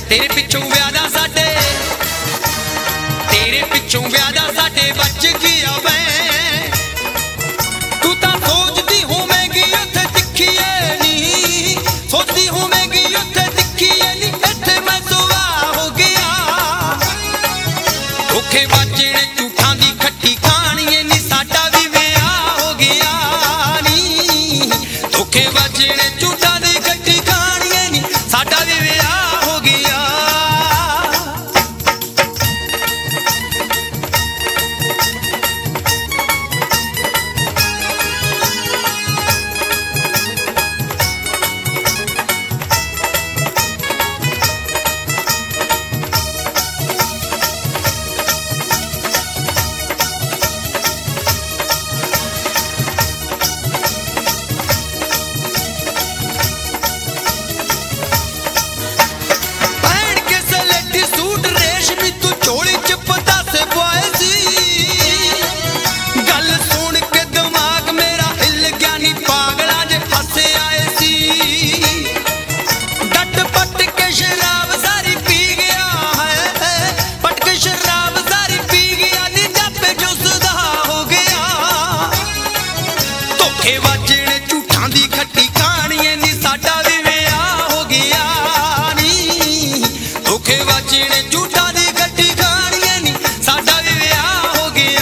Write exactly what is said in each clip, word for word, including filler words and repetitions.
तेरे पिछों व्यादा साडे तेरे पिछों व्यादा साडे बच गया मैं तू तां सोचदी होवेगी उत्थे दिखिए नी सोचदी होवेगी उत्थे दिखिए नी इत्थे मैं सुवा हो गया धोखे बाजने झूठां दी खट्टी खाणीए नी साडा भी विआह हो गया नी धोखे बाजने झूठां दी खट्टी खाणीए नी साडा भी विआह हो गया। धोखे बाजने झूठां दी खट्टी कहानिए नी साडा भी विआह हो गया नी धोखे बाजने झूठां दी खट्टी कहानिए नी साडा भी विआह हो गया।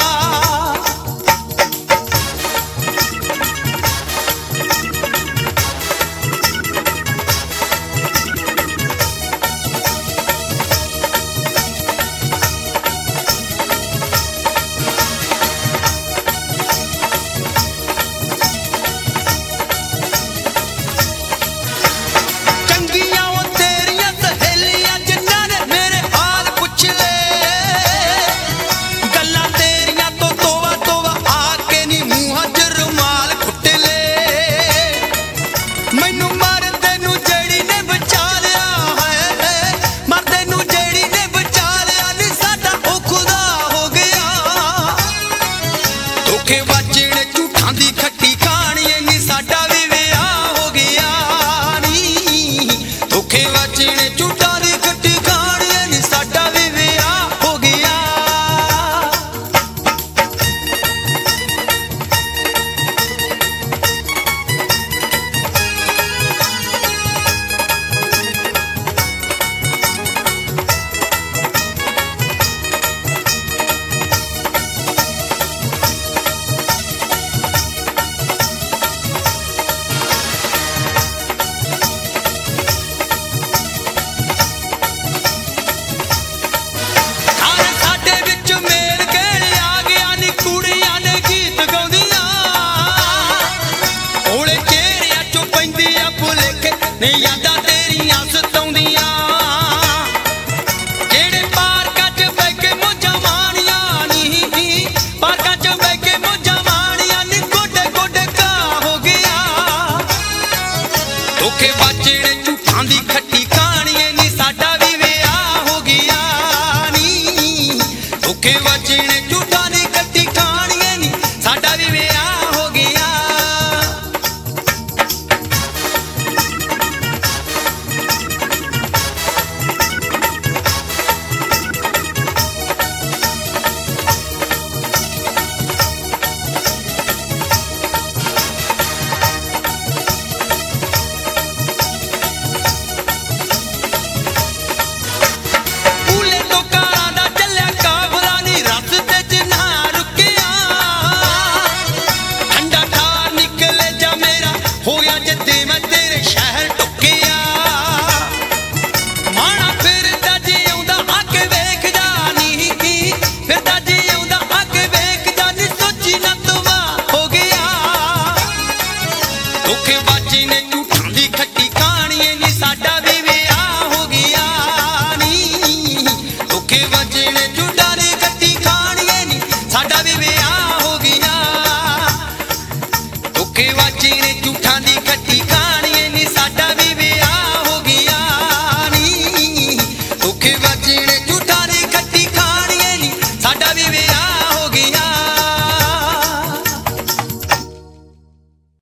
धोखे बाजने झूठां दी खट्टी कहानिए नी साडा भी विआह हो गया नी धोखे बाजने झूठां